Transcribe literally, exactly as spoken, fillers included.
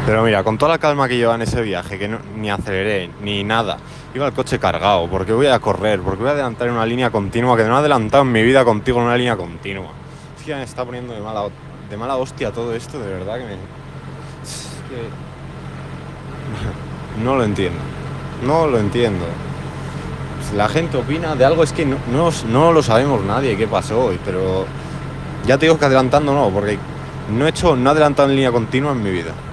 Pero mira, con toda la calma que lleva en ese viaje, que no, ni aceleré, ni nada, iba el coche cargado, porque voy a correr, porque voy a adelantar en una línea continua, que no he adelantado en mi vida contigo en una línea continua. Es que ya me está poniendo de mala, de mala hostia todo esto, de verdad que me... Es que... No lo entiendo, no lo entiendo. La gente opina de algo, es que no, no, no lo sabemos nadie qué pasó hoy, pero ya te digo que adelantando no, porque no he hecho, no he adelantado en línea continua en mi vida.